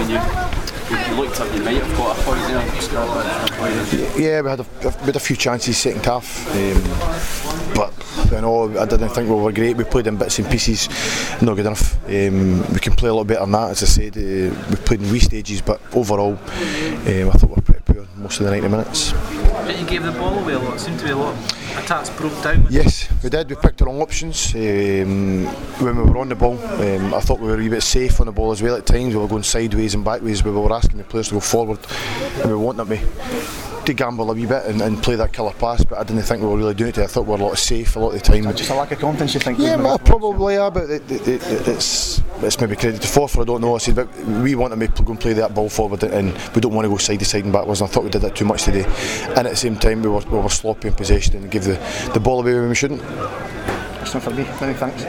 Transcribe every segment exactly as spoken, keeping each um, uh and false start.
mean, you, you looked up, you might have got a point there. Scotland. Yeah, we had a, we had a few chances second half, um, but you know, I didn't think we were great. We played in bits and pieces, not good enough. Um, we can play a lot better than that, as I said. Uh, we played in wee stages, but overall, um, I thought we were pretty poor most of the ninety minutes. But you gave the ball away a lot. It seemed to be a lot of attacks broke down. Yes, we did. We picked the wrong options. Um, when we were on the ball, um, I thought we were a wee bit safe on the ball as well at times. We were going sideways and backways, but we were asking the players to go forward, and we wanted them to, to gamble a wee bit and, and play that killer pass, but I didn't think we were really doing it. I thought we were a lot of safe a lot of the time. Just a lack of confidence, you think? Yeah, well, probably, yeah, but it, it, it, it's it's maybe credit to Forfar, I don't know. I said, but we want them to go and play that ball forward, and we don't want to go side to side and backwards, and I thought we did that too much today. And at the same time, we were, we were sloppy in possession and give the, the ball away when we shouldn't. That's not for me. Many thanks.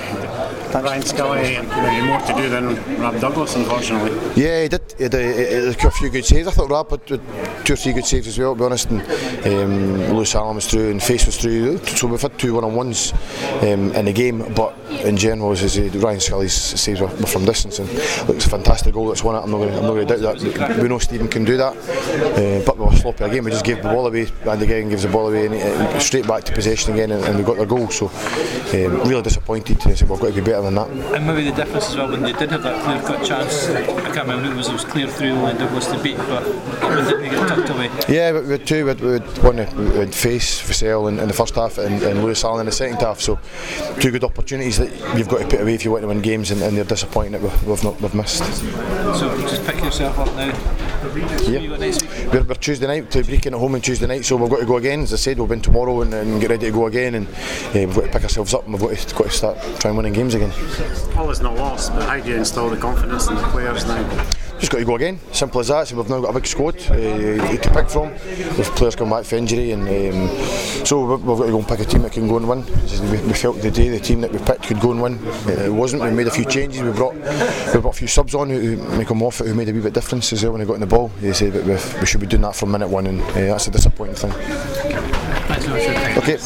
Ryan Scully had more to do than Rob Douglas, unfortunately. Yeah, he did. He had a, he had a few good saves. I thought Rob had two or three good saves as well, to be honest. And um, Lewis Allen was through and Face was through. So we've had two one-on-ones um, in the game, but in general, as I say, Ryan Scully's saves were, were from distance, and look, it's a fantastic goal that's won it. I'm not going to doubt that. We know Stephen can do that, uh, but we were sloppy again. We just gave the ball away, and again gives the ball away, and, and straight back to possession again, and, and we got their goal. So um, really disappointed. I said we've got to be better than that. And maybe the difference as well, when they did have that clear cut chance, I can't remember who it was, it was clear through and Douglas to beat, but didn't they get tucked away? Yeah, we had two. We had, we had one we had Face, Vassell in, in the first half, and, and Lewis Allen in the second half. So two good opportunities that you've got to put away if you want to win games, and, and they're disappointing that we've, we've not we've missed. So just pick yourself up now. Yeah. You got next week? We're, we're Tuesday night, play Brechin at home on Tuesday night, so we've got to go again. As I said, we'll win tomorrow and, and get ready to go again, and uh, we've got to pick ourselves up, and we've got to, got to start trying winning games again. All is not lost, but how do you install the confidence in the players now? Just got to go again, simple as that. So we've now got a big squad uh, to pick from. With players come back for injury, and um, so we've, we've got to go and pick a team that can go and win. We, we felt today the team that we picked could go and win. It wasn't. We made a few changes. We brought we brought a few subs on, who, who Michael Moffat, who made a wee bit difference as well when he got in the ball. He said that we should be doing that from minute one, and uh, that's a disappointing thing. Thanks very much. Okay.